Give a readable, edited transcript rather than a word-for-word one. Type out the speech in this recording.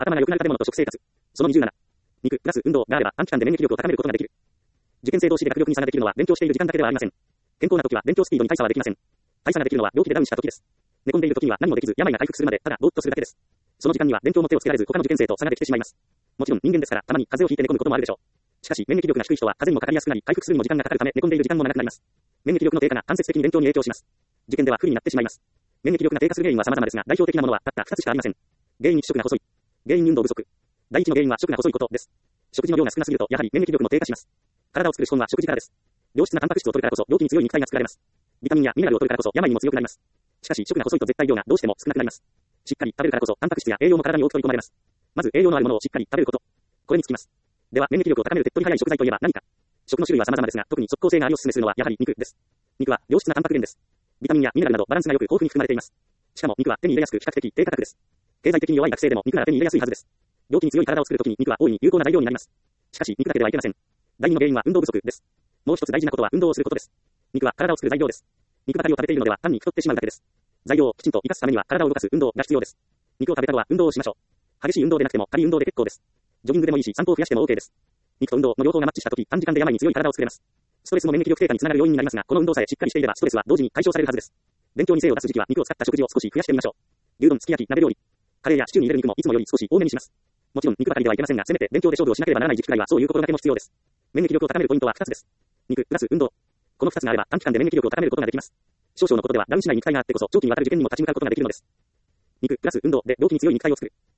頭が良くなる食べ物と食生活。その27。肉プラス運動があれば短期間で免疫力を高めることができる。受験生同士で学力に差ができるのは勉強している時間だけではありません。健康な時は勉強スピードに大差はできません。大差ができるのは病気でダウンした時です。寝込んでいる時には何もできず病が回復するまでただぼーっとするだけです。その時間には勉強も手をつけられず他の受験生と差ができてしまいます。もちろん人間ですからたまに風邪をひいて寝込むこともあるでしょう。しかし免疫力が低い人は風邪にもかかりやすくなり回復するにも時間がかかるため寝込んでいる時間も長くなります。免疫力の低下が間接的に勉強に影響します。受験では不利になってしまいます。免疫力が低下する原因は様々ですが代表的なものはたった2つしかありません。原因1、食が細い。原因運動不足。第1の原因は食が細いことです。食事の量が少なすぎるとやはり免疫力も低下します。体を作る資本は食事からです。良質なタンパク質を取るからこそ病気に強い肉体が作られます。ビタミンやミネラルを取るからこそ病にも強くなります。しかし食が細いと絶対量がどうしても少なくなります。しっかり食べるからこそタンパク質や栄養も体に多く取り込まれます。まず栄養のあるものをしっかり食べること。これにつきます。では免疫力を高める手っ取り早い食材といえば何か。食の種類は様々ですが特に即効性がありお勧めするのはやはり肉です。肉は良質なタンパク源です。ビタミンやミネラルなどバランスが良く豊富に含まれています。しかも肉は手に入れやすく比較的低価格です。経済的に弱い学生でも肉なら手に入れやすいはずです。病気に強い体を作るときに肉は大いに有効な材料になります。しかし肉だけではいけません。第2の原因は運動不足です。もう一つ大事なことは運動をすることです。肉は体を作る材料です。肉ばかりを食べているのでは単に太ってしまうだけです。材料をきちんと活かすためには体を動かす運動が必要です。肉を食べた後は運動をしましょう。激しい運動でなくても軽い運動で結構です ジョギングでもいいし散歩を増やしても OK です。肉と運動の両方がマッチしたとき短時間で病に強い体を作れます。ストレスも免疫力低下につながる要因になりますがこの運動さえしっかりしていればストレスは同時に解消されるはずです。勉強に精を出す時期は肉を使った食事を少し増やしてみましょう。牛丼、すき焼き、鍋料理、カレーやシチューに入れる肉もいつもより少し多めにします。もちろん肉ばかりではいけませんがせめて勉強で勝負をしなければならない時期くらいはそういう心がけも必要です。免疫力を高めるポイントは2つです。肉プラス運動。この2つがあれば短期間で免疫力を高めることができます。少々のことではダウンしない肉体があってこそ長期にわたる受験にも立ち向かうことができるのです。肉プラス運動で病気に強い肉体を作る。